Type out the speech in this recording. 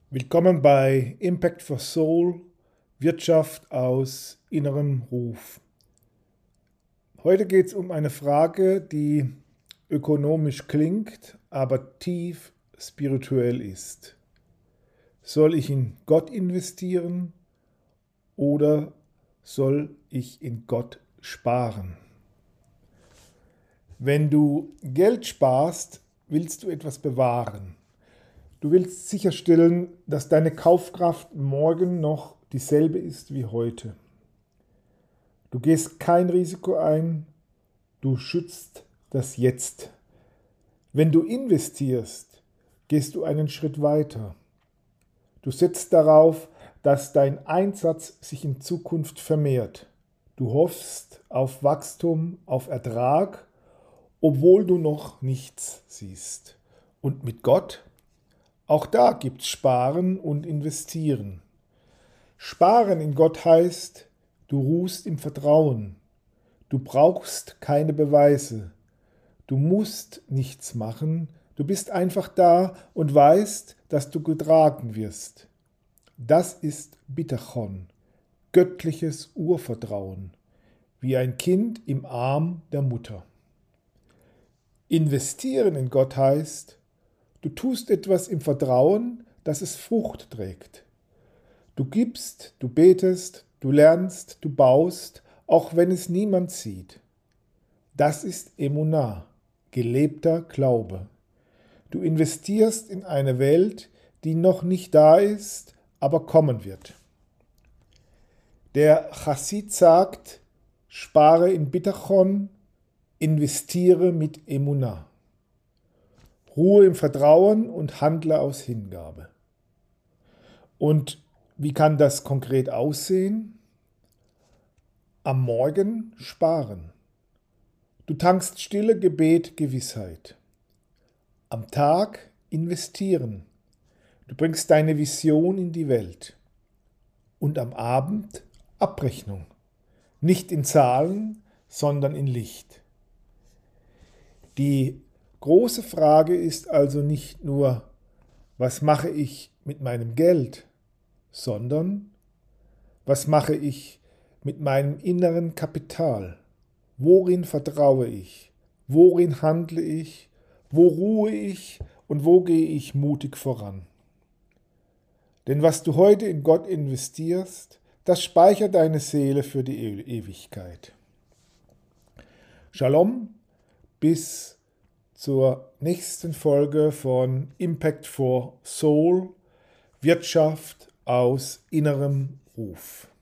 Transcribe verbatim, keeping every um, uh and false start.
Willkommen bei Impact for Soul, Wirtschaft aus innerem Ruf. Heute geht es um eine Frage, die ökonomisch klingt, aber tief spirituell ist. Soll ich in Gott investieren oder soll ich in Gott sparen? Wenn du Geld sparst, willst du etwas bewahren. Du willst sicherstellen, dass deine Kaufkraft morgen noch dieselbe ist wie heute. Du gehst kein Risiko ein, du schützt das Jetzt. Wenn du investierst, gehst du einen Schritt weiter. Du setzt darauf, dass dein Einsatz sich in Zukunft vermehrt. Du hoffst auf Wachstum, auf Ertrag, obwohl du noch nichts siehst. Und mit Gott? Auch da gibt's Sparen und Investieren. Sparen in Gott heißt, du ruhst im Vertrauen. Du brauchst keine Beweise. Du musst nichts machen. Du bist einfach da und weißt, dass du getragen wirst. Das ist Bitachon, göttliches Urvertrauen, wie ein Kind im Arm der Mutter. Investieren in Gott heißt, du tust etwas im Vertrauen, dass es Frucht trägt. Du gibst, du betest, du lernst, du baust, auch wenn es niemand sieht. Das ist Emunah, gelebter Glaube. Du investierst in eine Welt, die noch nicht da ist, aber kommen wird. Der Chassid sagt, spare in Bitachon, investiere mit Emunah. Ruhe im Vertrauen und handle aus Hingabe. Und wie kann das konkret aussehen? Am Morgen sparen. Du tankst Stille, Gebet, Gewissheit. Am Tag investieren. Du bringst deine Vision in die Welt. Und am Abend Abrechnung. Nicht in Zahlen, sondern in Licht. Die große Frage ist also nicht nur, was mache ich mit meinem Geld, sondern was mache ich mit meinem inneren Kapital? Worin vertraue ich? Worin handle ich? Wo ruhe ich und wo gehe ich mutig voran? Denn was du heute in Gott investierst, das speichert deine Seele für die Ewigkeit. Shalom, bis zur nächsten Folge von Impact for Soul, Wirtschaft aus innerem Ruf.